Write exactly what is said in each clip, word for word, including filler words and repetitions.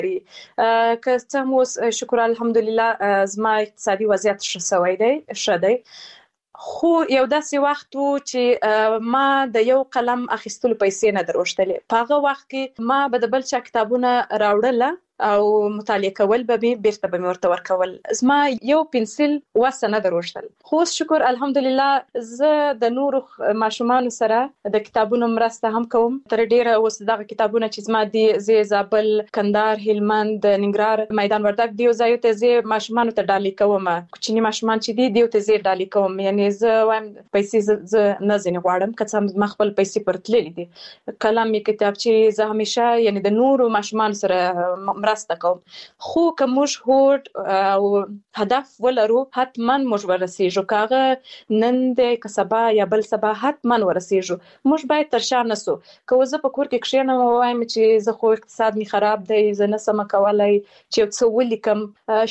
که څه مو شکر الحمدلله زما اقتصادي وضعیت ښه سوی دی ښه دی خو یو داسې وخت و چې ما د یو قلم اخیستلو پیسې نه دروښتلې. په هغه وخت کې ما به د بل چا کتابونه راوړله او مطالعه کول به مې بیرته به مې ورته ورکول. زما یو پنسل وسه نه دروښتل. خو اوس شکر الحمدلله زه د نورو ماشومانو سره د کتابونو مرسته هم کوم. تر ډیره اوس دغه کتابونه چې زما دي زه زابل، کندهار، هلمند، ننګرهار، میدان وردګ دیو ځایو ته زه ماشومانو ته ډالۍ کوم. کوچني ماشومان چې دي دیو ته زه ډالۍ کوم. یعنی زه وایم پیسې زه نه ځنې غواړم، که څه ما خپل پیسې پر تللې دي. قلم یې کتابچې زه همیشه یعنی د نورو ماشومانو سره مرسته کوم. خو که موږ هوډ او هدف ولرو حتما موږ ورسیږو. که هغه نن دی که سبا یا بل سبا حتما ورسیږو. موږ باید تر شا نسو. که زه په کور کې کښېنم او وایم چې زه خو اقتصاد مې خراب دی، زه نه سم کولی چې یو څه ولیکم،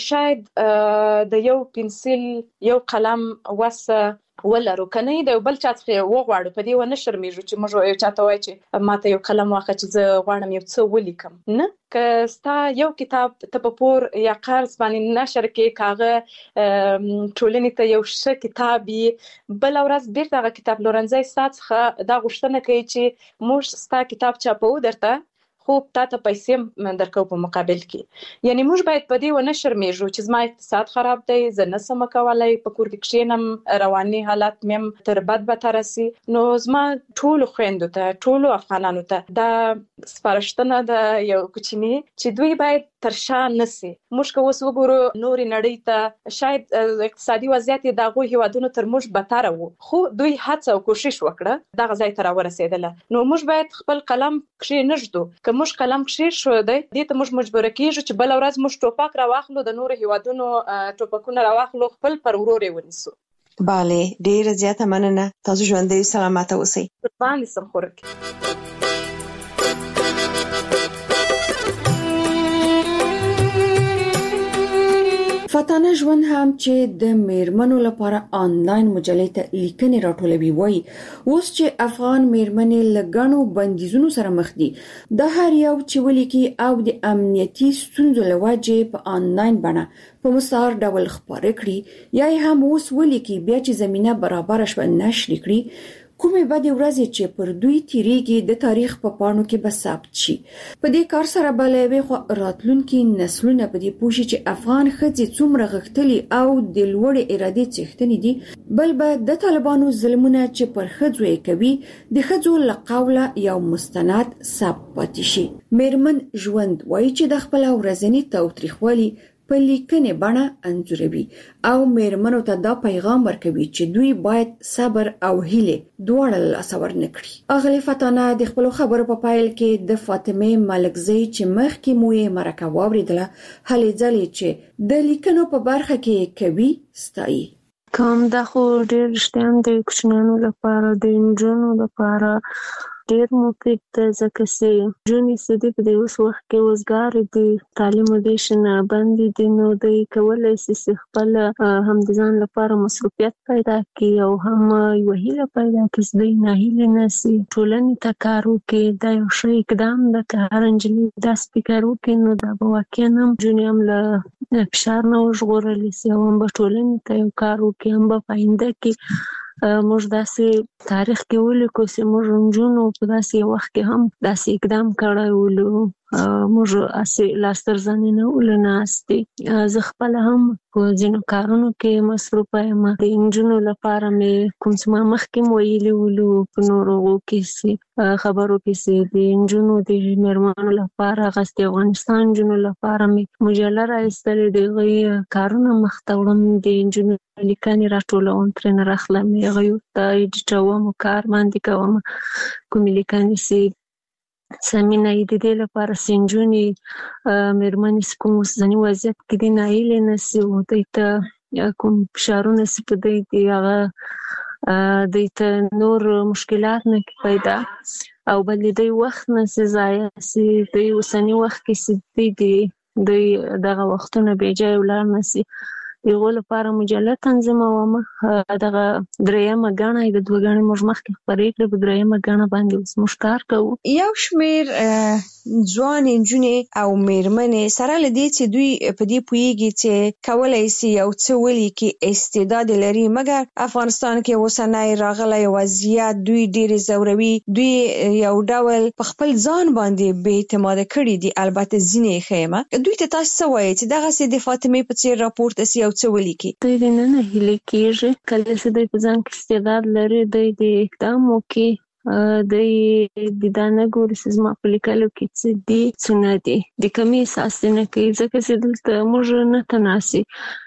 شاید د یو پنسل یو قلم وسه ولرو، کنه د یو بل چا څخه وغواړو. په دې ونه شرمېږو چې موږ یو چاته وایو چې ماته یو قلم واخله چې زه غواړم یو څه ولیکم. نه، که ستا یو کتاب ته په پور یا قرض باندې نشر کې کاغه ټولنې ته یو ښه کتاب وي، بل ورځ بیرته هغه کتاب پلورنځی ستا څخه دا غوښتنه کوي چې موږ ستا کتاب چاپو درته، خو تا ته پیسې درکو په مقابل کې. یعنی موږ باید په دې ونه شرمېږو چې زما اقتصاد خراب دی، زه نه سم کولی، په کور کې کښېنم، رواني حالات مې هم تر بد بدتره سي. نو زما ټولو خویندو ته، ټولو افغانانو ته دا سپارښتنه ده یو کوچني چې دوی باید تر شا نسي. موږ که اوس وګورو نورې نړۍ ته شاید اقتصادي وضعیت د هغو هیوادونو تر موږ بدتره و، خو دوی هڅه او کوشش وکړه دغه ځای ته راورسېدله. نو موږ باید خپل قلم کښېنږدو. که موږ قلم کښېښودی دې ته موږ مجبوره کېږو چې بله ورځ موږ ټوپک راواخلو، د نورو هیوادونو ټوپکونه راواخلو، خپل پر ورور یې ونیسو. بله، ډیره زیاته مننه. تاسو ژوندۍ سلامته اوسئ. قربان دې سم خورکې. فاتانه ژوند هم چې د میرمنو لپاره آنلاین مجلې ته لیکنې راټولوي وایي اوس چې افغان میرمنې له ګڼو بندیزونو سره مخ دي، د هر یو چې ولیکي او د امنیتي ستونزو له وجې په آنلاین بڼه په مستعار ډول خپاره کړي یا یې هم اوس ولیکي بیا چې زمینه برابره شوه نشر کړي، کومې بدې ورځې چې پر دوی تیریږي د تاریخ په پاڼو کې به ثبت شي. په دې کار سره به له یوې خوا راتلونکي نسلونه په دې پوه شي چې افغان ښځې څومره غښتلي او د لوړې ارادې څښتنې دي، بل به د طالبانو ظلمونه چې پر ښځو یې کوي د ښځو له قوله یو مستند ثبت پاتې شي. میرمن ژوند وایي چې د خپل ورځني تاوتریخوالي په لیکنې بڼه انځوروي او میرمنو ته دا پیغام ورکوي چې دوی باید صبر او هیلې دواړه له لاسه ورنه کړي. اغلې فاتانه د خپلو خبرو په پیل کې د فاطمې ملکزۍ چې مخکې مو یې مرکه واورېدله هلې ځلې چې د لیکنو په برخه کې کوي ستایي. کوم دا خو ډېر رښتیا هم د کوچنیانو لپاره، د نجونو لپاره ډېر مفید دی، ځکه چې نجونې چې دي په دې اوس وخت کې وزګارې دي، تعلیم ودې شنه بندې دي، نو دوی کولی شي چې خپله هم د ځان لپاره مصروفیت پیدا کړي او هم یوه هیله پیدا کړي چې دوی ناهیلې نه سي، ټولنې ته کار وکړي. دا یو ښه اقدام ده. که هر نجلۍ داسې فکر وکړي نو دا به واقعا هم نجونې هم له فشار نه وژغورلی سي او هم به ټولنې ته یو کار وکړي، هم به په آینده کې موږ داسې تاریخ کې ولیکو چې موږ نجونو په داسې وخت کې هم داسې اقدام کړی ولو، موږ اسې لاس تر زنې نه ولو ناستې. زه خپله هم په ځینو کارونو کې مصروفه یم. د نجونو لپاره مې کوم څه ما مخکې م ویلي ولو په نورو کې چې خبرو کې چې د نجونو د میرمنو لپاره هغسې د افغانستان نجونو لپاره مې مجله راایستلې، د هغوی کارونه مخته وړم، د نجونو لیکنې راټولوم، ترېنه راخلم، هغوی ورته ایډیټوم، کار باندې کوم. کومې لیکنې چې سمینه یې د دې لپاره چې نجونې میرمنې چې کوم اوسني وضعیت کې دي ناهیلې نه سي او دوی ته کوم فشارونه چې په دوی دي هغه دوی ته نور مشکلات نه پیدا او بل د دوی وخت نه سي ضایع سي. دوی اوسني وخت کې چې دوی دي دوی دغه وختونه بې ځایه ولاړ نه سي. دغه لپاره مجله تنظیموم. دغه درېیمه ګڼه د دوه ګڼې موږ مخکې خپرې کړې، په درېیمه ګڼه باندې اوس موږ کار کوو. یو شمېر ځوان نجونې او میرمنې سره له دې چې دوی په دې پوهېږي چې کولی سي یو څه ولیکي، استعداد لري، مګر افغانستان کې اوسنی راغلی وضعیت دوی ډېرې ځوروي، دوی یو ډول په خپل ځان باندې بې اعتماده کړي دي. البته ځینې یې ښیمه. دوی ته تاسو څه وایئ چې دغسې د فاطمې په څېر راپورته سي او څه ولیکي؟ دوی د نه نه هیلې کېږي. کله چې دوی په ځان کې استعداد لري، دوی د اقدام وکړي، دوی د دا نه ګوري چې زما په لیکلو کې څه دي څه نه دي، د کمې احساس یې نه کوي، ځکه چې دلته موږ نه تناسي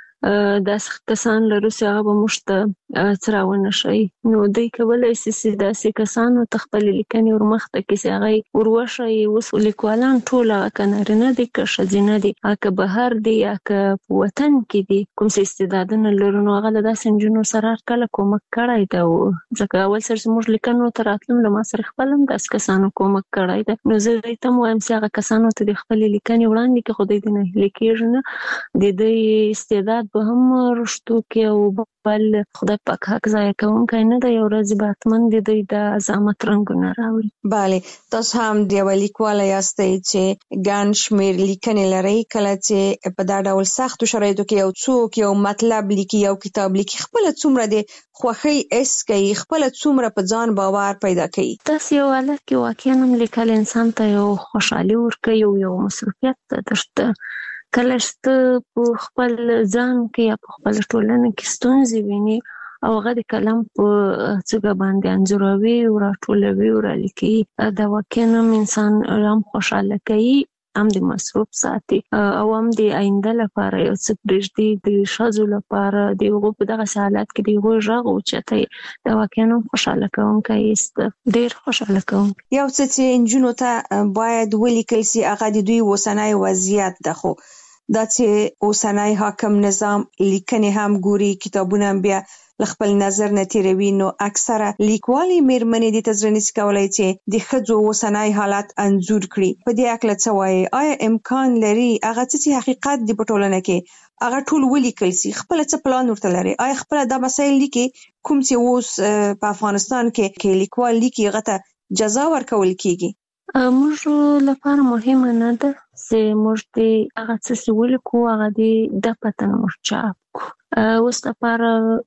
داسې کسان لرو چې هغه به موږ ته څه راونه ښیي. نو دوی کولی شي چې داسې کسانو ته خپلې لیکنې ورمخته کړي چې هغه یې ور وښیي. اوس لیکوالان ټول هغه که نارینه دي که ښځینه دي، هغه که بهر دي یا که په وطن کې دي، کوم څه استعدادونه لرو، نو هغه له داسې نجونو سره هرکله کومک کړی ده. ځکه اول سر چې موږ لیکنو ته راتلم، له ما سره خپل هم داسې کسانو کومک کړی ده. نو زه دوی ته هم وایم چې هغه کسانو ته د خپلې لیکنې وړاندې کړي، خو دوی د ناهیلې کېږي نه. د دوی استعداد به هم رشتو کې او بل خدای پاک حق ضایع کوونکی نه دی. یو ورځ به حتما د دوی د عظمت رنګونه راوړي. بله، تاسو هم د یوه لیکواله یاستئ چې ګڼ شمېر لیکنې لرئ. کله چې په دا ډول سختو شرایطو کې یو څوک یو مطلب لیکي، یو کتاب لیکي، خپله څومره د خوښۍ حس کوي، خپله څومره په ځان باور پیدا کوي. داسې یو حالت کې واقعا هم لیکل انسان ته یو خوشحالي ورکوي او یو مصروفیت درته. کله چې ته په خپل ځان کې یا په خپل ټولنه کې ستونزې ویني او هغه د قلم په څوکه باندې انځوروي او راټولوي او رالیکي، دا واقعا هم انسان هم خوشحاله کوي، هم د مصروف ساتي او هم د آینده لپاره یو څه پرېږدي. د ښځو لپاره د هغو په دغسې حالت کې د هغوی غږ اوچتوي، دا واقعا هم خوشحاله کوونکی هېڅ ده، ډېر خوشحاله کوونکی. یو څه چې نجونو ته باید ولیکل سي هغه د دوی اوسنی وضعیت ده. خو دا چې اوسنی حاکم نظام لیکنې هم ګوري، کتابونه هم بیا له خپل نظر نه تېروي، نو اکثره لیکوالې میرمنې دې ته زړه نشي کولی چې د ښځو اوسنی حالت انځور کړي. په دې هکله څه وایي؟ آیا امکان لري هغه څه چې حقیقت دی په ټولنه کې هغه ټول ولیکل سي؟ خپله څه پلان ورته لري؟ آیا خپله دا مسایل لیکي کوم چې اوس په افغانستان کې کې لیکوال لیکي هغه ته جزا ورکول کېږي؟ موږ لپاره مهمه نه ده چې موږ د هغه څه چې ولیکو هغه د ده په تنه موږ چاپ کړو. اوس لپاره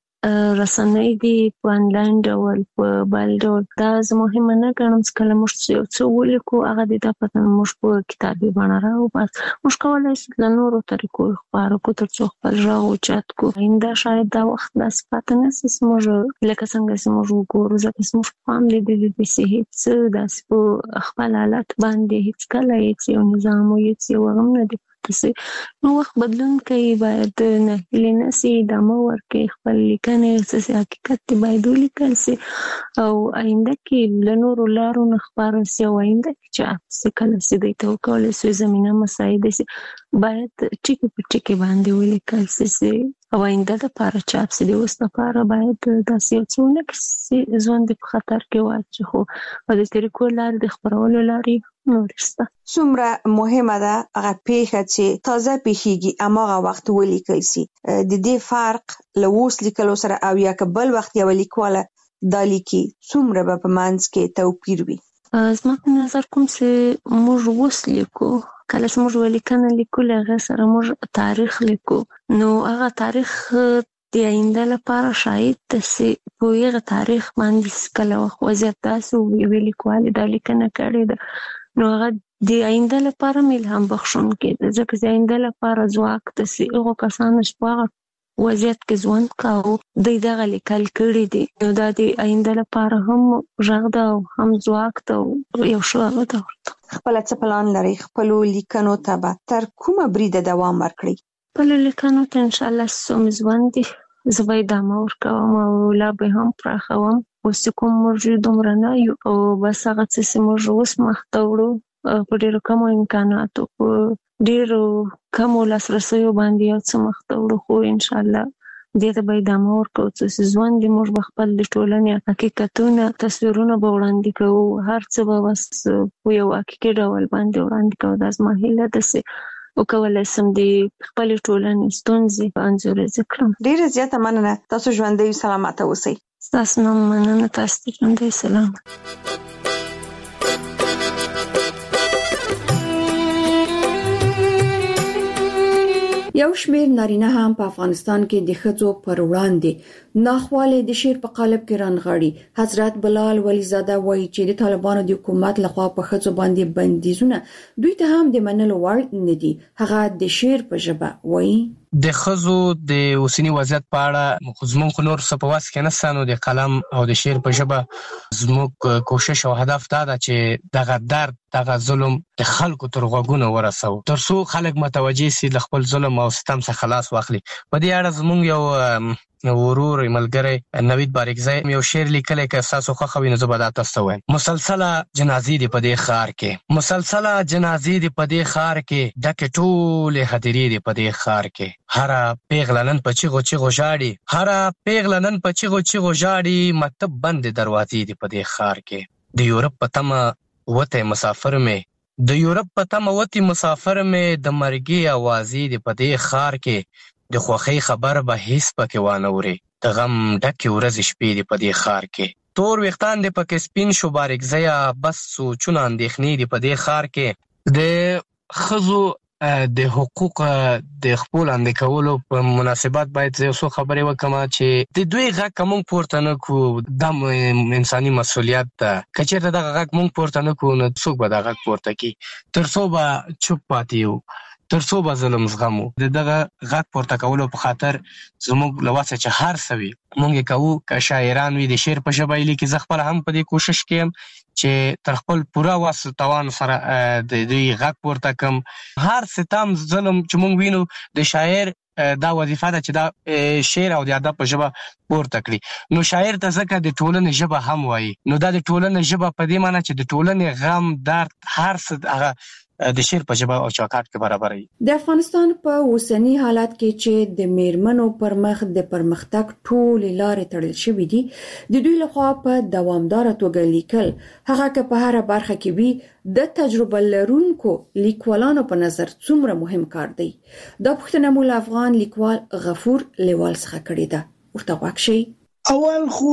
رسنۍ دي په آنلاین ډول، په بل ډول، دا زه مهمه نه ګڼم چې کله موږ یو څه ولیکو هغه د ده په تنه موږ په کتابي بڼه راوباسو. موږ کولی شو له نورو طریقو خپاره کړو تر څو خپل غږ اوچت کړو. آینده شاید دا وخت داسې پاتې نه شي چې موږ لکه څنګه چې موږ وګورو، ځکه چې موږ پام لیدلی دی چې هېڅ داسې په خپل حالت باندې هېڅکله هېڅ یو نظام او هېڅ یو هم نه دی. نو وخت بدلون کوي، باید ناهیلې نه سي، ادامه ورکړي، خپل لیکنې څه حقیقت دی باید ولیکل سي او آینده کې له نورو لارو نه خپاره سي او آینده کې چاپ سي. کله چې دوی ته وکولی سي زمینه مساعده سي، باید ټکي په ټکي باندې ولیکل سي او آینده دپاره چاپ سي. د اوس دپاره باید داسې یو څه ونه کړي چې ژوند په خطر کې واچي، خو په دې طریقو لارې د خپرولو لارې نورې شته. څومره مهمه ده هغه پیښه چې تازه پیښیږي هماغه وخت ولیکل سي. د دې فرق له اوس لیکلو سره او یا که بل وخت یوه لیکواله دا لیکي، څومره به په منځ کې توپیر وي؟ زما په نظر کوم چې موږ اوس لیکو، کله چې موږ یوه لیکنه لیکو له هغې سره موږ تاریخ لیکو، نو هغه تاریخ د آینده لپاره شاید ده چې په هغه تاریخ باندې کله وخت وضعیت داسې یوې لیکوالې دا لیکنه کړې ده، نو هغه د آینده لپاره هم الهام بخښونکی ده، ځکه د آینده لپاره ځواک ده چې هغو کسانو چې په هغه وضعیت کې ژوند کاوه دوی دغه لیکل کړي دي، نو دا د آینده لپاره هم غږ ده او هم ځواک ده او یو ښه هغه ده. خپله څه پلان لرئ؟ خپلو لیکنو ته به تر کومه بریده دوام ورکړئ؟ خپلو لیکنو ته انشاءالله څو مې ژوند دي زه به ادامه ورکوم او لا به هم پراخوم. اوس چې کوم موږ دومره نه یو او بس هغه څه چې موږ اوس مخته وړو په ډېرو کمو امکاناتو، په ډېرو کمو لاسرسیو باندې یو څه مخته وړو، خو انشاءالله دې ته به ادامه ورکوو. څه چې ژوند دی موږ به خپل د ټولنې حقیقتونه، تصویرونه به وړاندې کوو، هر څه به بس په یو حقیقي ډول باندې وړاندې کوو. دا زما هیله ده چې وکولای شم د خپل ټولنې ستونزې انځورې کړم. ډیره زیاته مننه. تاسو ژوندۍ سلامت اوسئ. تاسو نو مننه. تاسو ژوندۍ سلامت. یو شمېر نارینه هم په افغانستان کې د ښځو پر وړاندې ناخواله د شعر په قالب کې رانغاړي. حضرت بلال ولیزاده وایي چې د طالبانو د حکومت لخوا په ښځو باندې بندیزونه دوی ته هم د منلو وړ نه دي. هغه د شعر په ژبه وایي د ښځو د اوسنی وضعیت په اړه زموږ نور څه په واس کې نشته، نو د قلم او د شعر په ژبه زموږ کوشش او هدف دا ده چې دغه درد دغه ظلم د خلکو تر غوږونو ورسو، ترڅو خلک متوجه سي له خپل ظلم او ستم څخه خلاص واخلي. په دې اړه زموږ یو ورور ملګری نوید باریکزی یو شعر لیکلی که تاسو خوښه وي نو زه به دا تاسو ته وایم. مسلسله جنازې دي په دې ښار کې، مسلسله جنازې دي په دې ښار کې، ډکې ټولې هدیرې دي په دې ښار کې. هره پیغله نن په چیغو چیغو ژاړي، هره پیغله نن په چیغو چیغو ژاړي، مکتب بندې دروازې دي په دې ښار کې. د یورپ په تمه وتی مسافر مې، د یورپ په تمه وتی مسافر مې، د مرګي اوازې دي په دې ښار کې. د خوښۍ خبر به هیڅ پکې وانه وري، د غم ډکې ورځې شپې دي په دې ښار کې. تور ویښتان دي پکې سپین شو باریکزیه، بس سوچونه اندېښنې دي په دې ښار کې. د ښځو د حقوق د خپل اندې کولو په مناسبت باید یو څو خبرې وکم چې د دوی غږ که موږ پورته نه کړو دا انساني مسؤلیت ده. که چېرته دغه غږ موږ پورته نه کړو نو څوک به دا غږ پورته کړي؟ تر څو به چوپ پاتې یو، تر څو به ظلم زغمو. د دغه غږ پورته کولو په خاطر زموږ له وسه چې هر څه وي موږ یې کوو. که شاعران وي د شعر په ژبه یې لیکي، زه خپله هم په دې کوشش کې یم چې تر خپل پوره وس توان سره د دوی غږ پورته کړم. هر ستم ظلم چې موږ وینو د شاعر دا وظیفه ده چې دا شعر او د ادب په ژبه پورته کړي. نو شاعر ته ځکه د ټولنې ژبه هم وایي، نو دا د ټولنې ژبه په دې معنی چې د ټولنې غم درد هر څه هغه د شعر په ژبه او چوکاټ کې برابري. د افغانستان په اوسنی حالت کې چې د میرمنو پر مخ د پرمختګ ټولې لارې تړل شوې دي، د دوی لخوا په دوامداره توګه لیکل، هغه که په هره برخه کې وي، د تجربه لرونکو لیکوالانو په نظر څومره مهم کار دی. دا پوښتنه مو له افغان لیکوال غفور لیوال څخه کړې ده. ورته غوږ شئ. اول خو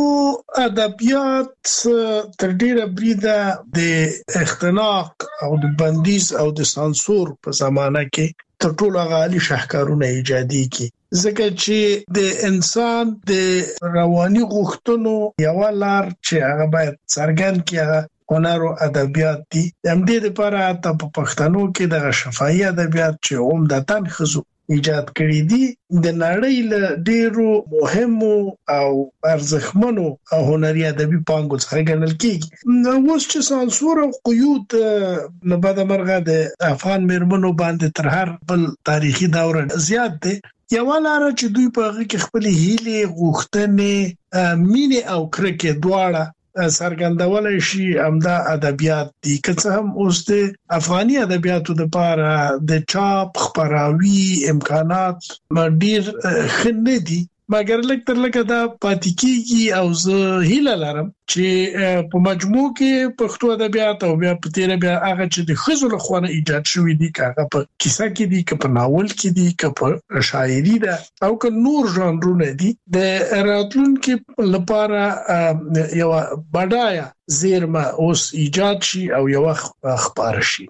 ادبیات تر ډیره بریده د اختناق او د بندیز او د سانسور په زمانه کې تر ټولو غالي شاهکارونه ایجادي کی، ځکه چې د انسان د رواني غوښتنو یو لار چې هغه باید څرګند کړي هنر او ادبیات دي. هم دې لپاره ته په پښتنو کې د شفاهي ادبیات چې عمدتاً ښځو ایجاد کړی دي د نړۍ له ډیرو مهمو او ارزښتمنو او هنري ادبي پانګو څخه ګڼل کیږي. نو اوس چې سانسور او قیود نه بعد مرغه د افغان میرمنو باندې تر هر بل تاریخي دور زیات دي، یو لاره چې دوی په هغه کې خپل هیلې، غوښتنې، مینې او کرکې دواړه سرګندولای شي، همدا ادبیات دي. که څه هم اوس د افغاني ادبیاتو لپاره د چاپ خپراوي امکانات ډیر ښه نه دي، مګر لکه تر لکه دا پاتې کیږي. او زه هیله لرم چې په مجموع کې پښتو ادبیات او بیا په تیر بیا هغه چې د ښځو له خوا ایجاد شوی دي، که هغه په کیسه کې دي، که په ناول کې دي، که په شاعري ده او که نور ژانرونه دي، د راتلونکي لپاره یو بډایه زیرمه اوس ایجاد شي او یو خبر شي.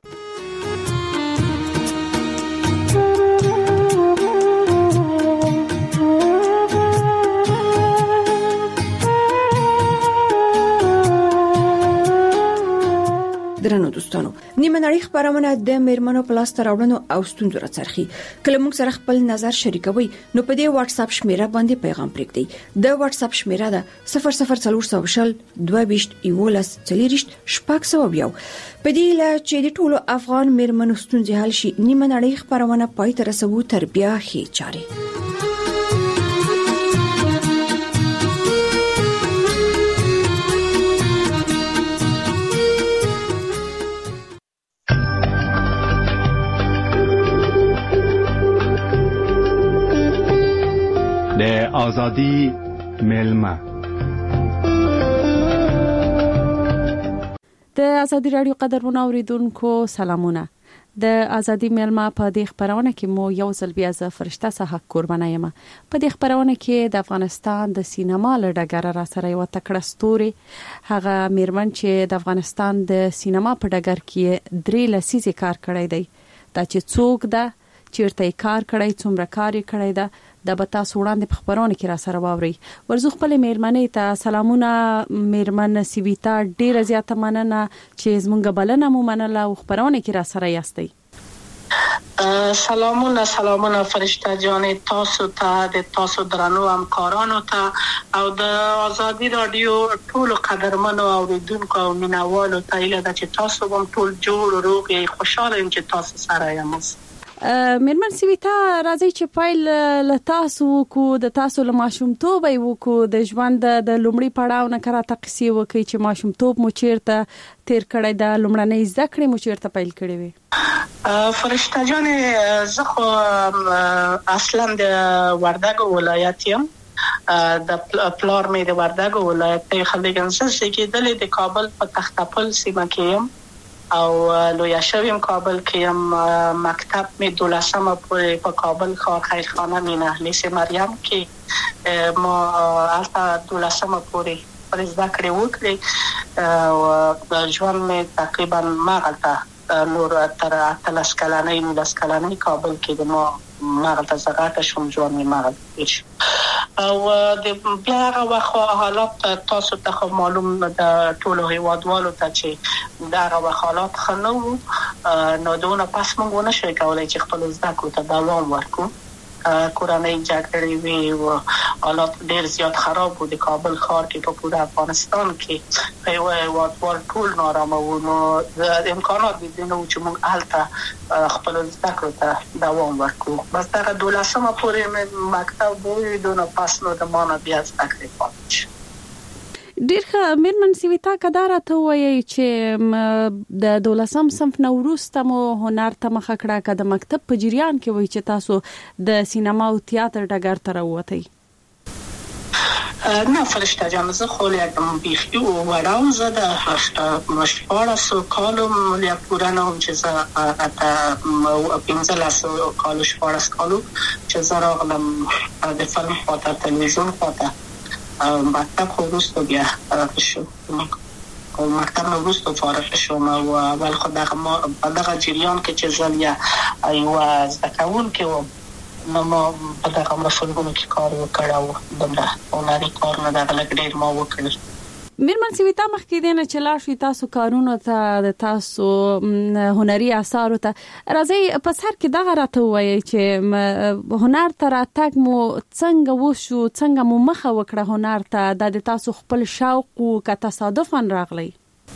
درنو دوستانو، نیمه نړۍ خبرونه د میرمنو په لاس راوړنو او ستونزو راڅرخي. کله موږ سره خپل نظر شریکوي نو په دې واتس اپ شمیره باندې پیغام پرېږدئ. د واتس اپ شمیره ده صفر صفر څلور سوه شل دوه ویشت یولس څلوېښت شپږ سوه یو. په دې له چې د ټولو افغان میرمنو ستونزې حل شي، نیمه نړۍ خبرونه پای ته رسوو تر بیا ښې چارې. د ازادي ملما د ازادي رادیو قدرمن اوریدونکو سلامونه. د ازادي میلمه په دې خبرونه کې مو یو ځل بیا ز فرشته صحه قربانه یم. په دې خبرونه کې د افغانستان د سینما له ډګر را سره یو تکړه ستوري هغه میرمن چې د افغانستان د سینما په ډګر کې درې لسیزې کار کړی دی. دا چې څوک ده، چیرته کار کړی، څومره کار کړی ده، د بتا سوړاندې په خبرونه کې را سره واوري. ورزو خپل میرمنې ته سلامونه. میرمن سیویتا ډیره زیاته مننه چې زمونږ بلنه مو منله او خبرونه کې را سره یاستئ. سلامونه سلامونه فرشته جان، تاسو ته د تاسو درنو همکارانو ته او د ازادي رادیو ټول قدرمنو اوریدونکو او مینوالو ته ایله ده چې تاسو هم ټول جوړ روغ او خوشاله یم چې تاسو سره یم. میرمن سیویتا راځي چې پایل له تاسو کو د تاسو له ماشومتوب ای وکړو د ژوند د لومړي پړاو نه کرا تقسی وکي چې ماشومتوب مو چیرته تیر کړی د لومړنۍ زده کړې مو چیرته پیل کړې وي؟ فرشته جان، زه خو اصلا د وردګو ولایت یم. د پلار مې د وردګو ولایت ته خلګنسه سګیدلې د کابل په تختپل سیمه کې یم او لویا شویم کابل کې یم. مکتب مې دولسمه پورې په کابل ښار خیرخانه مینه لیس مریم کې ما البته دولسمه پورې پر زده کړې وکړې او ژوند مې تقریبا مغلطه نور تر اتلس کلنۍ نولس کلنۍ کابل کې د ما مغلطه زغاته شوم، ژوند مې مغلطه شو او د بیا هغه وخت حالات تاسو ته معلوم د ټولو هیوادوالو ته چې دا هغه حالات خنو نو دونه پس موږ ونه شو کولای چې خپل زده کړو ته دوام ورکړو. کورنۍ جګړې وی او حالات ډېر زیات خراب وو د کابل ښار کې په پوره افغانستان کې په یو هیوادوال ټول نارامه وو. نو د امکانات د دې نو چې موږ هلته خپل زده کړو ته دوام ورکړو. بس دا دولسمه پورې مکتب وو، دونه پس نو د ما نه بیا زده کړې پاتې شو. ډیر ښه. میرمن سیویتا کدار ته وایي چې د دولسم صنف نه وروسته مو هنر ته مخه کړه که د مکتب په جریان کې وایي چې تاسو د سینما او تیاتر ډګر ته راووتئ؟ نه فرشته جان، زه خو یکم بیخي وړاو زه د شپاړسو کالو یا پوره نه وم چې زه اته پنځلسو کالو شپاړس کالو چې زه راغلم د فلم خواته تلویزیون خواته. مکتب خو وروسته بیا فارغ شو او مکتب نه وروسته فارغ شوم او اول خو دغه په دغه جریان کې چې زه یا یوه زده کوونکې وم نو ما په دغه مسلګونو کې کار وکړ او دومره هنري کارونه دغه لږ ډېر ما وکړل. میرمن سیویتا مخکې دی نه چې لاړ شئ تاسو کارونو ته د تاسو هنري اثارو ته راځئ په سر کې دغه راته ووایئ چې هنر ته راتګ مو څنګه وشو، څنګه مو مخه وکړه هنر ته؟ دا د تاسو خپل شوق و که تصادفاً راغلی؟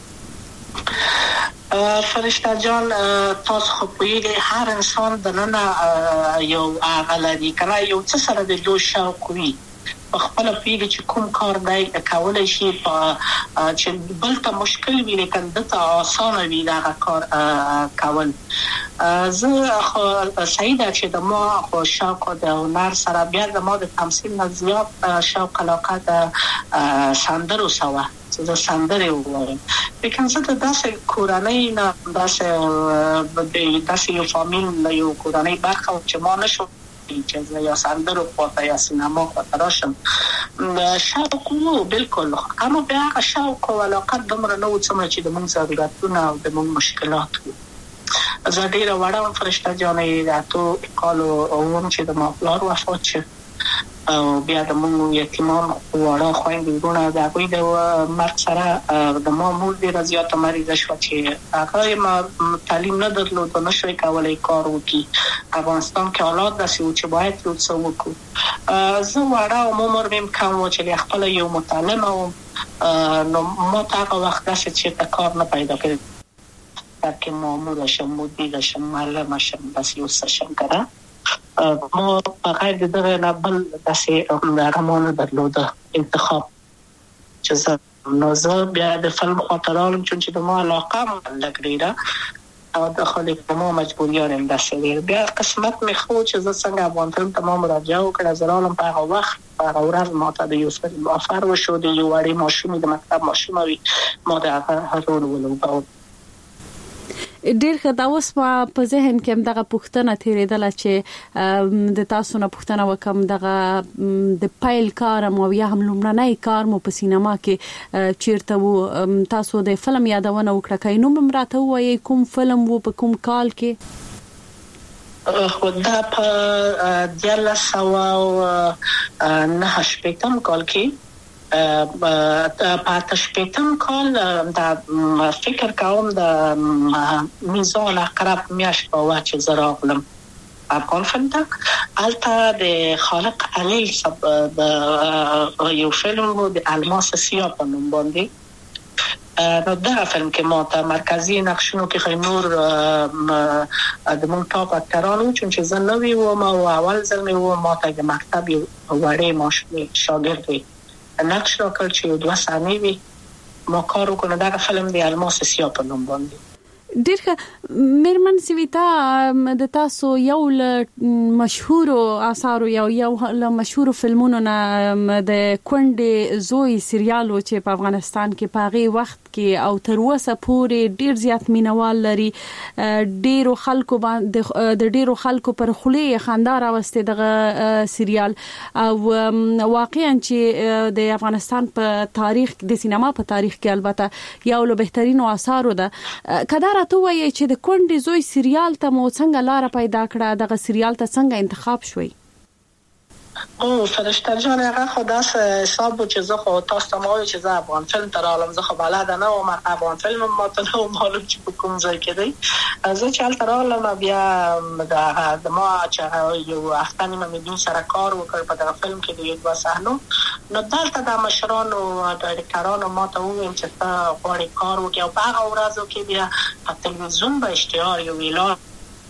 فرشته جان، تاسو خو پوهیږئ هر انسان دننه یو هغه لري که نه یو څه سره د لوی شوق وي په خپله پوهیږي چې کوم کار دی کولی شي چې بل ته مشکل وي لیکن ده ته اسانه وي دغه کار کول. زه خو صحیح ده چې د ما خو شوق د هنر سره بیا د ما د تمثیل نه زیات شوق علاقه د سندرو سوه چې زه سندرې ووایم. لیکن زه د داسې کورنۍ نه داسې داسې یو فامیل له یو کورنۍ برخه وم چې ما نشو چې زه یا سندرو خواته یا سینما خواته راشم. شوق وو بلکل، اما بیا هغه شوق او علاقه دومره نه وو څومره چې د موږ ضرورتونه او د موږ مشکلات وو. زه ډېره وړه وم فرشته جانې د اتو کالو وم چې د ما پلار وفات شو او بیا د موږ یتیمان واړه خویندې وروڼه د هغوی د مرګ سره د ما مور ډېره زیاته مریضه شوه چې هغه یې تعلیم نه درلود او نه شوی کولی کار وکړي. افغانستان کې حالات داسې وو چې باید یو څه وکړو. زه وړه وم، عمر مې هم کم و چې خپله یو متعلمه وم نو ما ته هغه وخت داسې چېرته کار نه پیدا کړی تاکې ماموره شم، مدیره شم، معلمه شم، داسې یو څه شم که نه. ما په غیر د دغه نه بل داسې هغه ما نه درلوده انتخاب چې زه نو زه بیا د فلم خواته راغلم چون چې د ما علاقه هم لږ ډېره او د خلک د ما مجبوریان هم داسې ډېر. بیا قسمت مې ښه و چې زه څنګه افغان فلم ته ما مراجعه وکړه. زه راغلم په هغه وخت په هغه ورځ ما ته د یو فلم افر وشو، د یو وړې ماشومې د مکتب ماشومه وي، ما د هغه رول ولوباوه. ډیر ښه. دا اوس په ذهن کې دغه پوښتنه تیرېدله چې د تاسو نه پوښتنه وکم دغه د پایل کار مو یا هم لومړنی کار مو په سینما کې چیرته وو؟ تاسو د فلم یادونه وکړه، کای نو مراته وایي کوم فلم وو په کوم کال کې؟ خو دا په دیارلس سوه نهه شپېتم کال کې په تشپیتم کال د فکر کوم د میزان اقرب میاشت په وخت چې زراغلم افغان فلم ته البته د خالق علیل سب د یو فلم د الماس سیاه په نوم باندې نو دا فلم کې ما ته مرکزی نقشونو کې خو نور د مونږ ټاپ اکټرانو چې زه نوی وم او اول ځل مې و ما ته د مکتب یو وړې ماشوم شاګرد وي نقش راکړ چې یو دوه ثانیې وي ما کار وکړ. دا فلم د الماس سیاه په نوم باندې. ډیر ښه. میرمن سویتا، د تاسو یو له مشهورو آثارو یو یو له مشهورو فلمونو نه د کونډې زوی سریالو چې په افغانستان کې په هغه وخت کې او تر اوسه پورې ډیر زیات مینوال لري، ډیرو خلکو باندې د ډیرو خلکو پر خولې خندا راوستي دغه سریال او واقعا چې د افغانستان په تاریخ د سینما په تاریخ کې البته یو له بهترینو آثارو ده. کدا راته وایي چې د کونډې زوی سریال ته مو څنګه لار پیدا کړه؟ دغه سریال ته څنګه انتخاب شوي؟ او فرشته جان هغه خو داسې حساب چې زه خو تاسو ته مو چې زه افغان فلم ته رالم، زه خو بلد نه وم افغان فلم ما ته نو معلوم چې په کوم ځای کې دی. زه چې هلته رالم بیا د ما چې یو هفته نیمه مې دوی سره کار وکړ په دغه فلم کې د یو دوه صحنو نو دلته د مشرانو ډایرکټرانو ما ته وویل چې ته غواړې کار وکړې او په هغه ورځو کې بیا په تلویزیون به اشتهار یو اعلان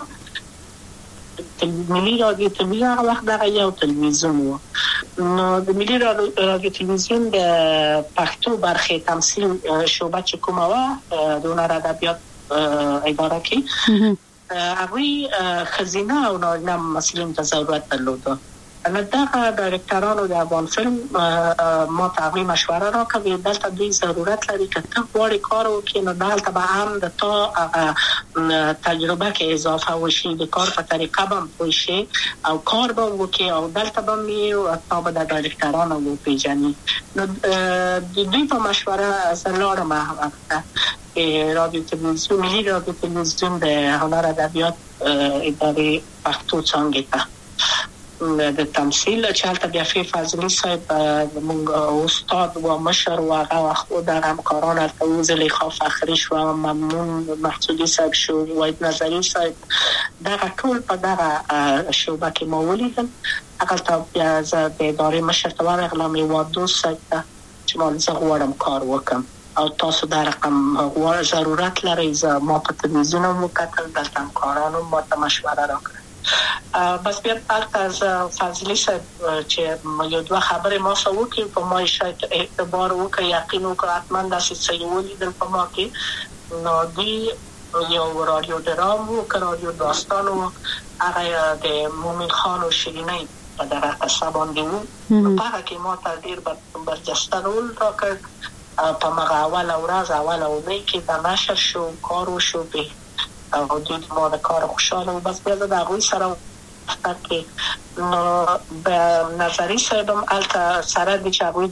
ملي رادیو تلویزیون هغه وخت دغه یو تلویزیون و نو د ملي رادیو تلویزیون د پښتو برخې تمثیل شعبه چې کومه وه د هنر ادبیات اداره کې هغوی ښځینه او نارینه ممثلینو ته ضرورت درلوده. نو دغه ډایرکټرانو د افغان فلم ما ته هغوی مشوره راکړه دلته دوی ضرورت لري که ته غواړې کار وکړې نو دلته به هم د تا هغه تجربه کې اضافه وشي، د کار په طریقه به هم پوه شي او کار به هم وکړې او دلته به هم یې او تا به د ډایرکټرانو وپېژني. نو د دوی په مشوره زه لاړم هغه رادیو تلویزیون ملي رادیو تلویزیون د هنر ادبیات ادارې پښتو څانګې ته د تمثیل چې هلته بیا فی فضلي صاحب موږ استاد و مشر و هغه خو د همکاران هلته و زلیخا فخري شو، ممنون محسودي صاحب شو، وحید نظري صاحب، دغه ټول په دغه شعبه کې ما ولیدل. هلته بیا زه د ادارې مشر ته ورغلم هېواد دوست صاحب ته چې ما زه غواړم کار وکړم او تاسو دا رقم غواړئ ضرورت لرئ. زه ما په تلویزیون هم وکتل دلته همکارانو ما ته مشوره راکړه. بس بیا هلته زه فضلي صاحب چې یو دوه خبرې ما سره وکړي په ما شاید اعتبار وکړي یقین وکړه حتما داسې څه یې ولیدل په ما کې. نو دوی یو رادیو ډرام و که رادیو داستان و هغه د مومن خان و شیرینۍ په دغه قصه باندې و نو په هغه کې ما ته ډېر برجسته رول راکړ. په مغه اوله ورځ اوله اونۍ کې دا نشر شو کار وشو به او دوی ما د کار خوشحاله و. بس بیا د هغوی سره وختر کې نو به نظري صاحب هم هلته سره دي چې هغوی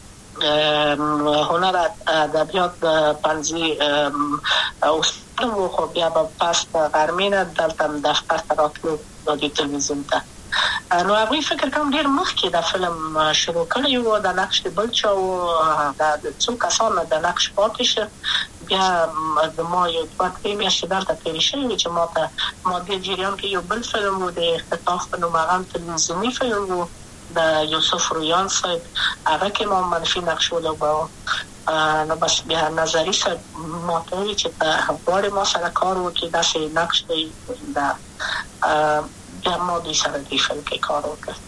د هنر ادبیات پنځي استاد و خو بیا به پس د غرمې نه دلته دفتر ته راتلو رادیو تلویزیون ته. نو هغوی فکر کوم ډېر مخکې د فلم شروع کړی و د نقش د بل چا و د څو کسانو د نقش پاتې شه. بیا د ما یو دوه درې میاشتې دلته تېرې شوې وې چې ما ته ما دې جریان کې یو بل فلم و د اختطاف په نوم هغه هم تلویزیوني فلم و د یوسف رویان صاحب هغه کې ما منفي نقش ولوباوه. نو بس بیا نظري صاحب ما ته وویل چې ته غواړې ما سره کار وکړې داسې نقش دی د بیا ما دوی سره دې فلم کې کار وکړ.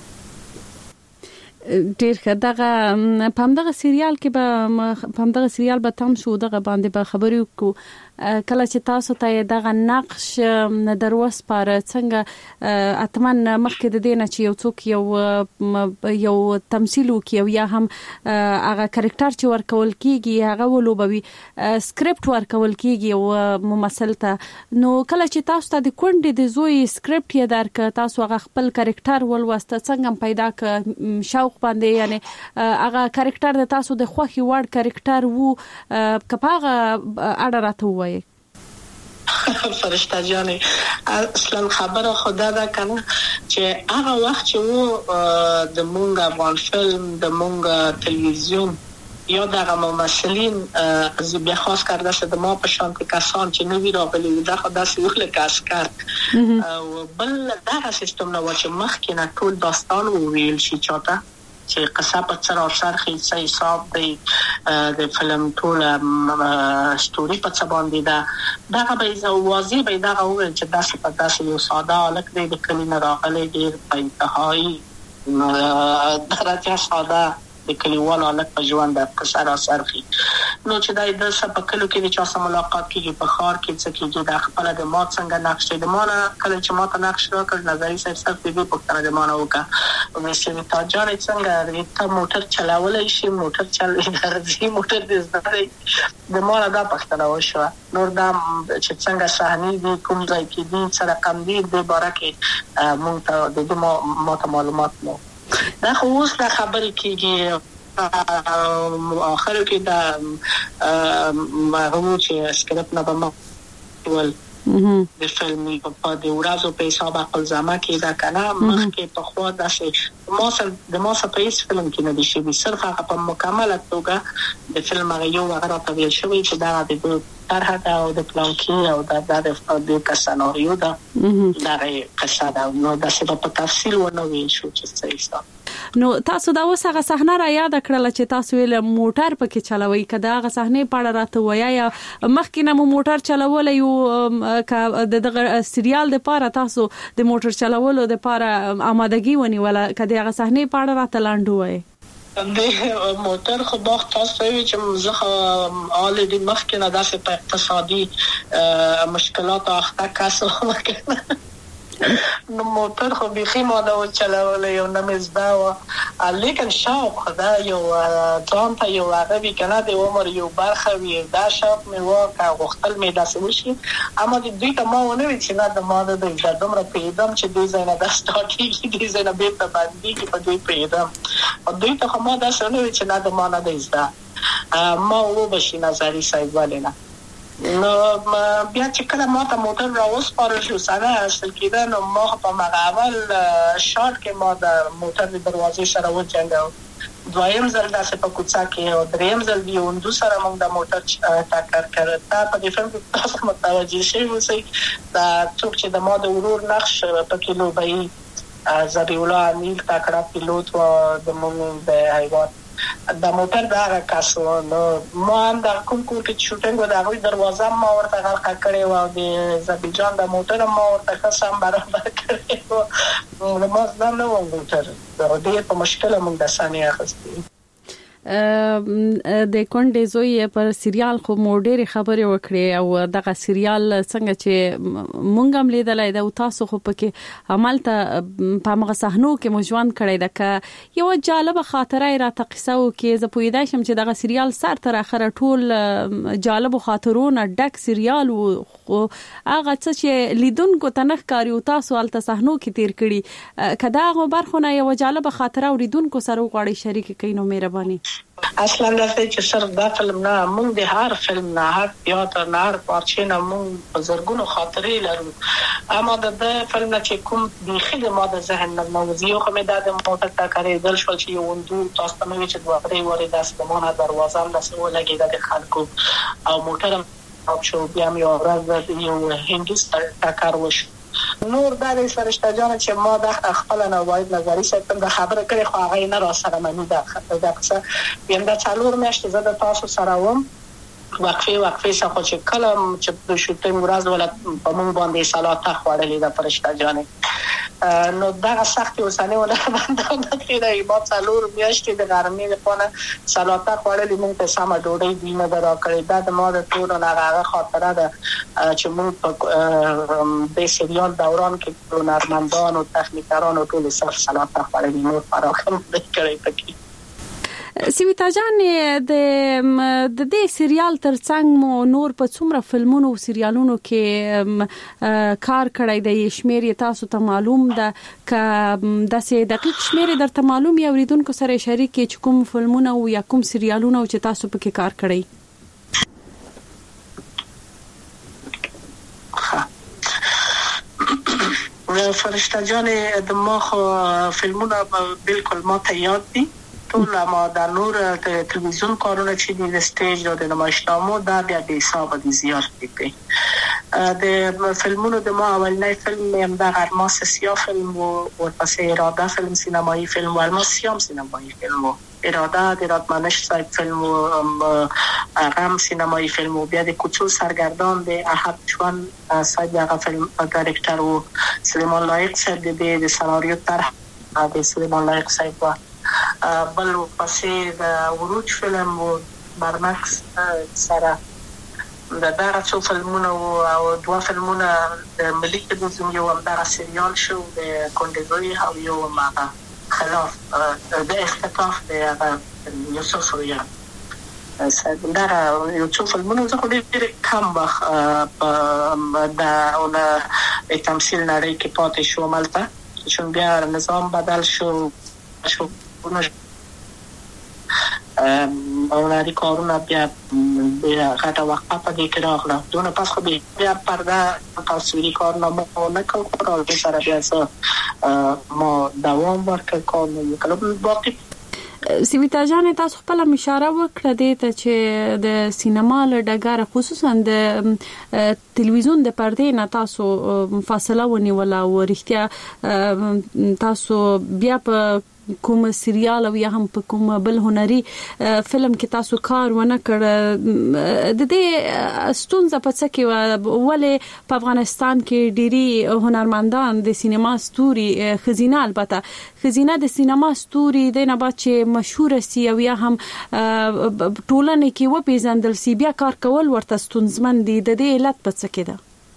ډیر ښه. دغه په همدغه سریال کې به په همدغه سریال به تم شو دغه باندې به خبرې وکړو کله چې تاسو ته دغه نقش دروس پر څنګه اتمن مخکې د دینه چې یو څوک یو یو تمثيل وکي یا هم هغه کریکټر چې ورکول کیږي هغه ولوبوي سکرپټ ورکول کیږي او ممثل ته نو کله چې تاسو ته د کونډې د زوی سکرپټ یې درک تاسو هغه خپل کریکټر ولوسته څنګه پیدا ک شوق باندې یعنی هغه کریکټر د تاسو د خوخي وړ کریکټر وو کپاغه اړه راته وایي فرشته جاني اصلا خبره خدا دا کنه چې هغه وخت چې وو د مونږ افغان فلم د مونږ تلویزیون یا دغه ممثلین از بیا خاص کرده شده ما په شان کسان چې نوی راغلي دا خدای سوله کاسکر او بل دغه سیستم نو چې مخکې نه ټول داستان ویل شي چاته چې قصه په سر او سر خې حساب دی د فلم ټول ستوري په څه باندې دا دغه به واضح به دغه ویل چې داسې په داسې یو ساده الک دی د کلینه راغلي ډیر په انتهایی درجه ساده د کلیوالو الک په ژوند د قصه را سرخي نو چې دای د سپکلو کې د چا سره ملاقات کیږي په خار کې څه کیږي د خپل د ما څنګه نقش د ما نه کله چې ما ته نقش راکړ نظری صاحب صاحب دې په تر د ما نه وکا او مې تا جان څنګه ته موټر چلاولای شي موټر چل درځي موټر دې زده د ما نه دا پښتنه وشو نور دا چې څنګه صحنه دې کوم ځای کې دې سره کم دې د بارکه مونږ ته د ما ته معلومات نو دا خو اوس دا خبرې کېږي اخر کې دا هغه چې سکرپټ نه به ول د فلم په د ورځو په حساب خپل ځما کې دا کنه مخکې په خو داسې ما سره د ما سره په هیڅ فلم کې نه دي شوي صرف هغه په مکمله توګه د فلم هغه یو هغه راته ویل شوی چې دا د طرح دا او د پلان کې او دا د د سناریو دا دا قصه دا نو داسې په تفصیل ونه ویل شو چې څه حساب نو تاسو دا اوس هغه صحنه را یاد کړل چې تاسو ویل موټر پکې چلوي کدا هغه صحنه پاړه راته ویا یا مخکې نه موټر چلول یو د سریال د پاره تاسو د موټر چلولو د پاره آمادګي ونی ولا کدا هغه صحنه پاړه راته لاندو وای د موټر خو باغ تاسو وی چې زه آل دې مخکې نه داسې په اقتصادي مشکلات اخته کاسو وکړه نو موټر خو بيخي ما دا چلاول یو نمزدا و لیکن شوق خدا یو ځان ته یو عربي کنه د عمر یو برخه وی دا شوق مې واکه غختل مې داسې وشي اما د دوی ته ما ونه وی چې نه د ما د دمر پیدم چې دوی زنه د سټاټي دوی زنه به په باندې کې په دوی پیدم او دوی ته ما دا څه نه وی چې نه د ما نه دېزدا ما و بشي نظری صاحب ولینا نو بیا چې کله ما ته موټر راوس پاره شو سره اصل کېده نو ما په مغاول شارټ کې ما د موټر د دروازې سره وځنګاو دویم ځل داسې په کوڅه کې او دریم ځل دی وندو سره موږ د موټر ټاکر کړ تا په دې فلم کې تاسو متوجه شئ اوسئ دا څوک چې د ما د ورور نقش په کې لوبي زبی الله امیل تاکړه پیلوټ و د موږ د حیوان د موټر دا کاسو نو ما هم د کوم کوم کې شوټینګ و دا غوي دروازه ما ورته غلق کړې و او د زبیجان د موټر ما ورته سم برابر کړې و نو ما ځم نو موټر دا ډېر په مشکل موږ د ثانیه اخستې د کونډې زوی پر سریال خو مو ډېرې خبرې وکړې او دغه سریال څنګه چې مونږ هم لیدلای دا تاسو خو پکې عملته په هغه صحنو کې مو ژوند کړی دا ک یو جالب خاطره را تقصو کې ز پویدا شم چې دغه سریال سر تر اخره ټول جالب خاطرونه ډک سریال او هغه څه چې لیدونکو تنخ کاری او تاسو الته صحنو کې تیر کړي کدا غو برخونه یو جالب خاطره او لیدونکو سره غواړي شریک کینو مهرباني اصلا دا چې سر دا فلم نه موږ د هر فلم نه هر تیاتر نه هر پارچې نه موږ بزرګونو خاطرې لرو اما د فلم نه چې کوم د خله ما د ذهن نه موضوع خو مې د موټر تا کړې دل شو چې یو وندو تاسو ته مې چې دوه درې وره داس په مونږه دروازه هم داسې ولګېده د خلکو او موټر او شو بیا مې اورز د یو هندوستان تا کار وشو نور دا د فرشته جان چې ما د خپل نه وايد نظری څخه د خبره کړې خو هغه نه را سره مانی دا دا څه یم دا څلور میاشتې زه د تاسو سره وم وقفه وقفه څخه چې کلم چې د شوټینګ ورځ ولا په مونږ باندې سالات خوړلې د فرشته جان نو دا سخت اوسانه ولا باندې کېدای ما څلور میاشتې د ګرمۍ لپاره سلاطه خوړلې موږ ته سم ډوډۍ دینه درا کړې دا د ما د ټول هغه خاطره ده چې موږ په د سریال دوران کې هنرمندان او تخنیکران او ټول صف سلاطه خوړلې نو فراخم کړې پکې سیویتا جان د د دې سریال ترڅنګ مو نور په څومره فلمونو او سریالونو کې کار کړی دی شمیر تاسو ته معلوم ده ک داسې دقیق شمیر درته معلوم یا اوریدونکو سره شریک چې کوم فلمونه او یا کوم سریالونه چې تاسو پکې کار کړی فرشته جان د ما خو فلمونه بالکل ما ته یاد دي ټول ما د نور تلویزیون کارونه چې د سټیج او د نمایشنامو دا بیا د حساب دي زیات دي د فلمونو د ما اولنۍ فلم هم د الماس سیاه فلم او ورپسې اراده فلم سینمایی فلم او الماس سیاه سینمایی فلم اراده د رادمنش صاحب فلم او غم سینمایی فلم او بیا د کوچو سرگردان د احد چوان صاحب هغه فلم ډایرکټر او سلیمان لایق صاحب د سناریو طرح د سلیمان لایق صاحب بل پسې د وروج فلم او برمکس سره د دغه څو فلمونه او دوه فلمونه د ملي تلویزیون یو هم دغه سریال شو د کندزوی او یو ماغه خلاف د اختطاف د یوسف رویا دا یو څو فلمونه زه خو ډېر کم وخت د اونه تمثیل نړۍ کې پاتې شوم هلته چون بیا نظام بدل شو شو او لري کارونه بیا بیا غټه وخت په دې کې راغله دونه پس خو بیا پرده تصویري کارنامه نه کوم او د سره بیا ما دوام ورکړ کوم کله باقي سیویتا جان تاسو خپل اشاره وکړه دې ته چې د سینما له ډګر خصوصا د تلویزیون د پردې نه تاسو فاصله ونیوله او رښتیا تاسو بیا په کوم سریال او یا هم په کوم بل هنري فلم کې تاسو کار ونه کړ د دې ستونزه په څه کې ولې په افغانستان کې ډيري هنرمندان د سینما ستوري خزینه البته خزینه د سینما ستوري د نه بعد چې مشهور سي او یا هم ټولنه کې و پیژندل سي بیا کار کول ورته ستونزمن دي د دې علت په څه کې ده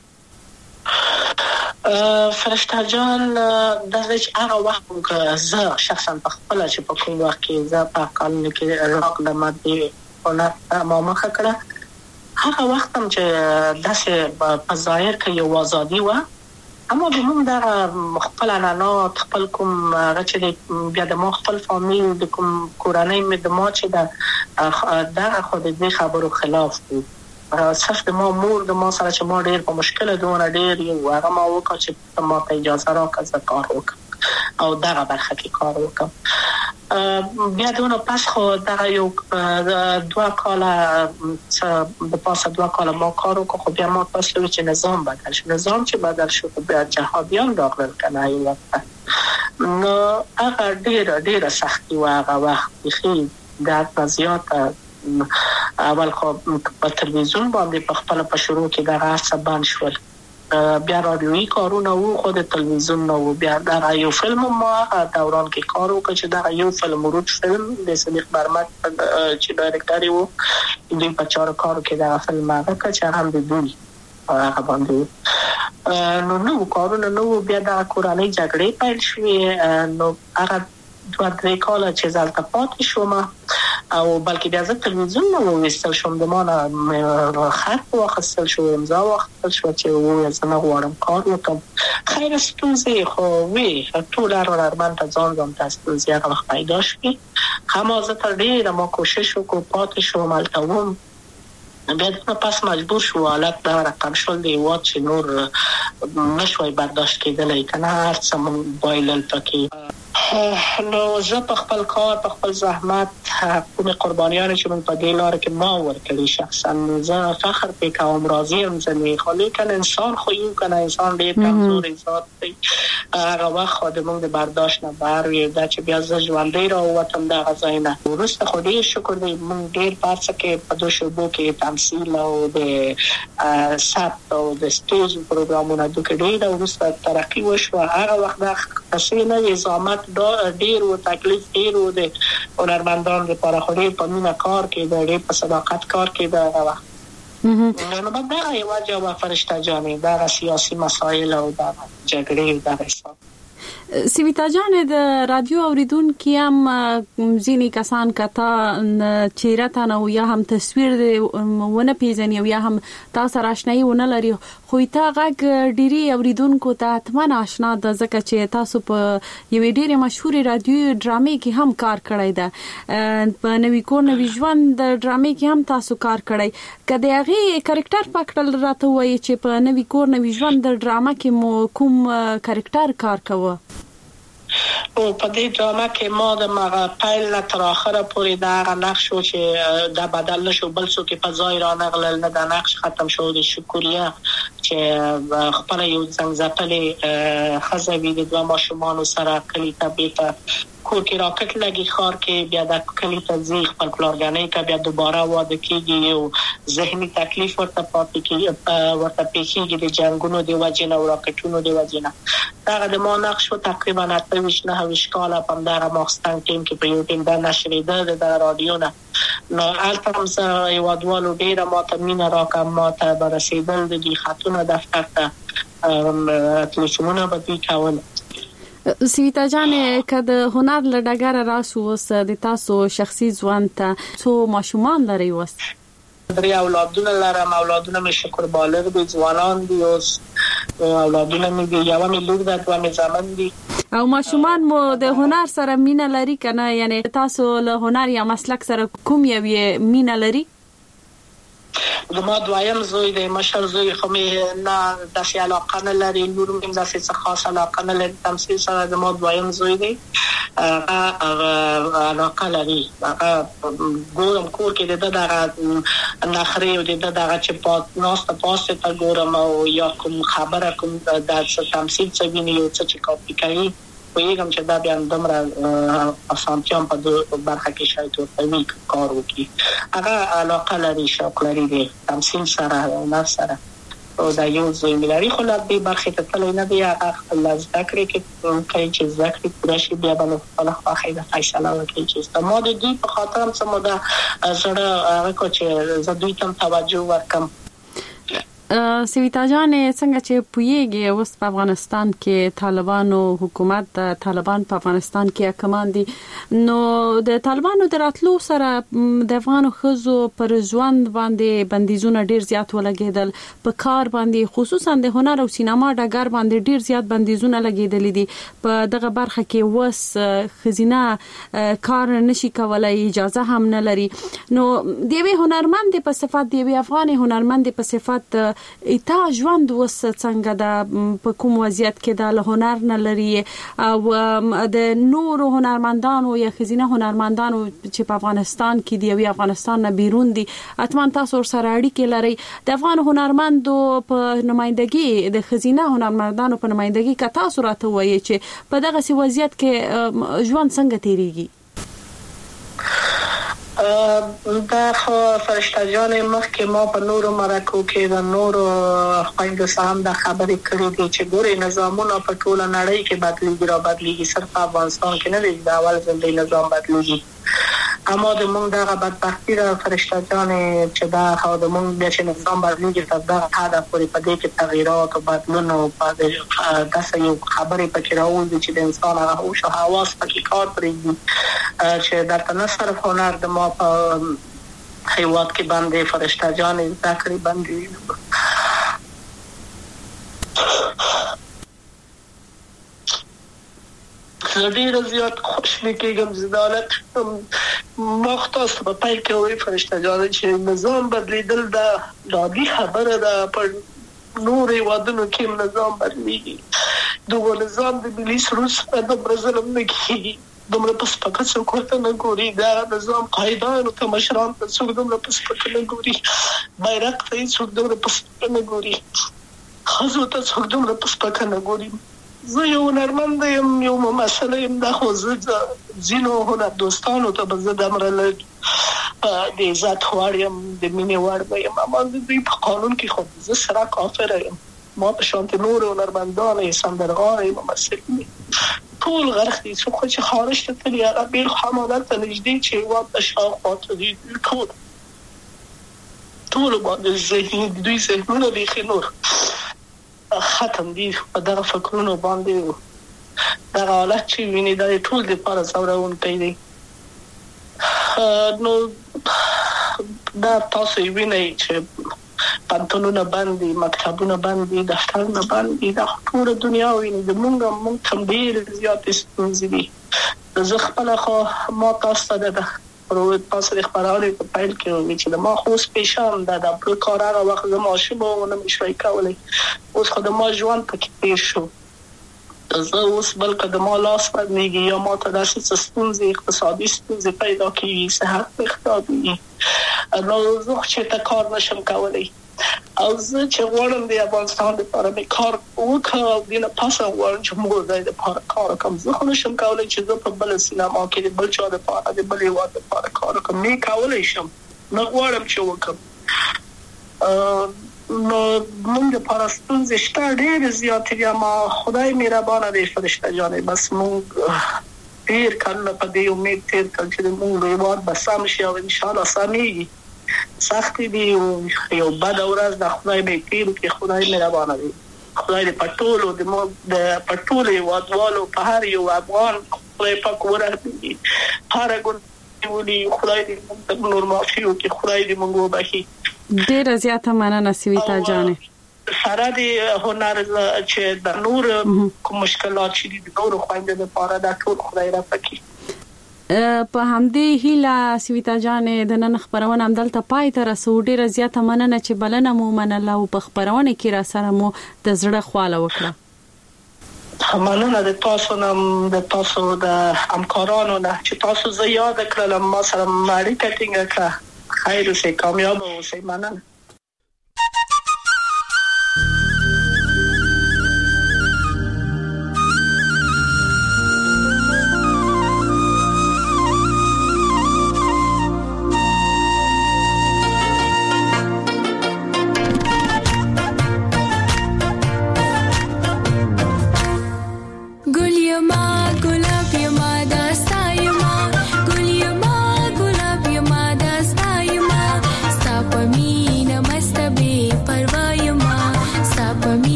فرشته جان د دې هغه وخت که زه شخصا په خپل چې په کوم وخت کې زه په قانون کې راق د ماده او ما مخه کړه هغه وخت هم چې داسې په ظاهر کې یو ازادي و اما به موږ د خپل عنعنات خپل کوم چې بیا د مو خپل فامیل د کوم کورنۍ مې د ما چې د خو د دې خبرو خلاف دي صرف د ما مور د ما سره چې ما ډېر په مشکله دونه ډېر یو هغه ما وکړ چې ما ته اجازه راکړه زه کار وکړم او دغه برخه کې کار وکړم بیا دونه پس خو دغه یو دوه کاله د پاسه دوه کاله ما کار وکړ خو بیا ما تاسو چې نظام بدل شو نظام چې بدل شو بیا جهادیان راغلل کنه یو وخت نو هغه ډېر ډېر سختي و هغه وخت خې د زیاته اول خو په تلویزیون باندې په خپل په شروع کې د غاښ بان شول بیا رادیوي کارونه وو خو د تلویزیون نو بیا دا یو فلم ما دوران کې کار وکړ چې دا یو فلم وروج فلم د صدیق برمک چې ډایرکټر وو دوی په چارو کارو کې دا فلم هغه چې هم د دوی هغه باندې نو نو کارونه نو بیا د کورنۍ جګړې پیل شوې نو هغه دوه درې کاله چې زلته پاتې شوم او بلکې بیا زه تلویزیون نو وستل شوم د مانه خط واخیستل شو امضا واخیستل شو چې وایي زه نه غواړم کار وکړم خیر ستونزې خو وي ټول هنرمند ته ځان ځان ته ستونزې هغه وخت پیدا شوې هم زه تر ډېره ما کوشش وکړم پاتې شوم هلته وم بیا د پاس مجبور شو حالت دا رقم شول دی وات چې نور نشوي برداشت کېدلی کنه هر څه بایلل پکې نو زه په خپل کار په خپل زحمت کومه قربانیان چې من په دې لار کې ما ورکړي شخصا زه فخر پې کوم راضي یم زه خو لیکن انسان خو یو کنه انسان ډېر کمزور ذات دی هغه وخت د موږ د برداشت نه بهر وي دا چې بیا زه ژوندی راووتم دغه ځای نه وروسته خو ډېر شکر دی موږ ډېر په هڅه کې په دو شعبو کې تمثیل او د ثبت او د سټیج پروګرامونه دوی ډېر وروسته ترقي وشوه هغه وخت د قصې نه نظامت ډېر و تکلیف ډېر و د هنرمندانو لپاره خو ډېر په مینه کار کېده ډېر په صداقت کار کېده هغه وخت نو بعد دغه یوه جواب فرشته جانې دغه سیاسي مسایل او دغه جګړې دغه حساب سویتا جان د رادیو اوریدونکو هم ځینې کسان کته چیرې تا نه یا هم تصویر ونه پیژني یا هم تاسو راشنای ونه لري خو تا غږ ډيري اوریدونکو ته اتمن آشنا د ځکه چې تاسو په یوې ډېرې مشهورې رادیو ډرامې کې هم کار کړی ده په نوې کور نوې ژوند د ډرامې کې هم تاسو کار کړی کله هغه کریکټر پکړل راته وایي چې په نوې کور نوې ژوند د ډرامه کې مو کوم کریکټر کار کوي او په دې ډرامه کې ما د مغه پایل نه تر اخره پورې دا غ نقش شو چې د بدل نشو بل څه کې په ځای را نغلل نه د نقش ختم شو د شکریا چې خپل یو څنګه ځپلې خزوی د دوه ماشومان سره کلی تبیته کور کې راکټ لګي خار کې بیا د کلی ته خپل پلانګانې کا بیا دوباره واده کیږي او ذهني تکلیف ورته پاتې کیږي ورته پیښیږي د جنگونو دی وجنه او راکټونو دی وجنه دا د ما نقش تقریبا اته ویشت نه وشکاله په دغه ماخستان ټیم کې په یو ټیم د نشریده د رادیو نه نو البته زه یو ډول ډیره ماته راکم ماته برسیدل د دې خاتون دفتر ته تلشمونه به کول سویتا جان کده هنر لډګر راسو وس د تاسو شخصي ځوان ته څو ماشومان لري وس درې اولادونه لرم اولادونه مې شکر بالغ دي ځوانان دي اوس اولادونه مې دي یو مې لور ده دوه مې زامن دي او ماشومان مو د هنر سره مینه لري کنه یعنی تاسو له هنر یا مسلک سره کوم یو مینه لري زما دویم زوی دی مشر زوی خو مې نه داسې علاقه نه لري نور مې داسې څه خاص علاقه نه لري تمثیل سره زما دویم زوی دی هغه علاقه لري هغه ګورم کور کې د دغه نخري او د دغه چې پات ناسته پاسته تا ګورم او یا کوم خبره کوم د تمثیل څه ویني او څه چې کاپی کوي ویګم چې دا بیا دمره اسانتیام په برخه کې شاید ورته کار وکړي هغه علاقه لري شوق لري د تمثیل سره نه سره او دا یو ځای ملاري خو لا دې برخه ته تل نه دی هغه خپل ذکر کې کوي چې ذکر پوره شي بیا به خپل خواخې د فیصله وکړي چې ما د دې په خاطر هم سم دا زړه هغه کو چې زه دوی ته توجه ورکم سویتا جان څنګه چې پویږي اوس په افغانستان کې طالبانو حکومت طالبان په افغانستان کې حکمان دي نو د طالبانو دراتلو سره د افغان خزو پر ژوند باندې بندیزونه ډیر زیات ولګیدل په کار باندې خصوصا د هنر او سینما ډګر باندې ډیر زیات بندیزونه لګیدل دي په دغه برخه کې وس خزینه کار نشي کولای اجازه هم نه لري نو دیوی هنرمند په صفات دیوی افغان هنرمند په صفات ایتا ژوند وس څنګه د په کوم وضعیت کې د هنر نه لري او د نور هنرمندانو یا خزینه هنرمندانو چې په افغانستان کې دی او افغانستان نه بیرون دي اتمن تاسو سره اړیکې لري د افغان هنرمندو په نمائندګي د خزینه هنرمندانو په نمائندګي کا تاسو راته وایي چې په دغه سی وضعیت کې ژوند څنګه تیریږي دا خو فرشته جان مخکې ما په نورو مرکو کې د نورو خویندو سهم د خبرې کړې دي چې ګوري نظامونه په ټوله نړۍ کې بدلیږي را بدلیږي صرف افغانستان کې نه دی د اول ځل دی نظام بدلیږي اما د مونږ دغه بدبختي د فرشته جان چې دا خو د مونږ د چې نظام بدلیږي تر دغه حده پورې په دې کې تغییرات او بدلون او په داسې یو خبرې پکې راوځي چې د انسان هغه هوش او حواس پکې کار پرېږدي چې درته نه صرف هنر د ما په حیوات کې باندې فرشته جان ذکرې باندې ډېر زیات خوشحالي کېږم زدالت مختص په پای کې وي فرشته جان چې نظام بدلیدل دا عادي خبره ده پر نورې وادونو کې نظام بدلیږي د ولزان د ملي سرود سره د برزلم نه کیږي دومره پس پکه څوک ورته نه ګوري دا نظام قاعدانو ته مشران ته څوک دومره پس پکه نه ګوري بیرغ ته څوک دومره پس پکه نه ګوري خزو ته څوک دومره پس پکه نه ګوري زه یو هنرمند یم یو ممثل یم دا خو زه ځینو هنر دوستانو ته به زه دمره د عزت وړ یم د مینې وړ به یم اما د دوی په قانون کې خو زه سره کافره یم ما په شانت نور هنرمندان سندرغاړي ممثل ټول غرق دي څوک چې خارج ته تللی هغه بیل حمادت ته نږدې چې هېواد ته شاوخوا دي ټول ټول باندې ذهني دوی ذهنونه بیخي نور ختم دي په دغه فکرونو باندې دغه حالت چې ویني دا ټول دپاره ځورونکی دی نو دا تاسو یې وینئ چې پانتونونه بند دي مکتبونه بند دي دفترونه بند دي دا ټول دنیا ویني د مونږ مونږ هم ډېرې زیاتې ستونزې دي زه خپله خو ما تاسو ته د تاسو د خپرونې په پیل کې وویل چې د ما خو اوس پیشان ده د بل کار هغه وخت زه ماشوم وم نه مې شوی کولی اوس خو د ما ژوند پکې تېر شو زه اوس بلکې د ما لاس بدنېږي یا ما ته داسې څه ستونزې اقتصادي ستونزې پیدا کېږي صحت مې خرابېږي نو زه خو چېرته کار نشم کولی او زه چې غواړم د افغانستان دپاره مې کار وکړم او دې نه پسه غواړم چې موږ ځای دپاره کار وکړم زه خو نشم کولی چې زه په بله سینما کې د بل چا دپاره د بل هېواد دپاره کار وکړم نه کولی شم نه غواړم چې وکړم نو موږ دپاره ستونزې شته ډېرې زیاتې دي اما خدای مهربانه دی فرشته جانې بس موږ ډېر کلونه په دې امید تېر کړل چې زموږ هېواد به سم شي او انشاءالله سمېږي سختي دي یو بد ورځ د خدای به تیر کې خدای مهربانه دی خدای دې په ټولو د مو د په ټولو هېوادوالو په هر یو افغان خدای پاک ورحمېږي هره ګناه ولي خدای دې موږ نور معافي وکړي خدای دې موږ وبخښي ډېره زیاته مننه سویتا جانې سره د هنر چې د نور کوم مشکلات چې دي د نورو خویندو دپاره دا ټول خدای راپکړي په همدې هیله سویتا جانې د نن خبرونه همدلته پای ته رسو ډېره زیاته مننه چې بلنه مو منله او په خبرونه کې را سره مو د زړه خواله وکړه مننه د تاسو نه د تاسو د همکارانو نه چې تاسو زه یاد کړلم ما سره اړیکه ټینګه کړه خیر اوسئ کامیاب اوسئ مننه گل یا ما گل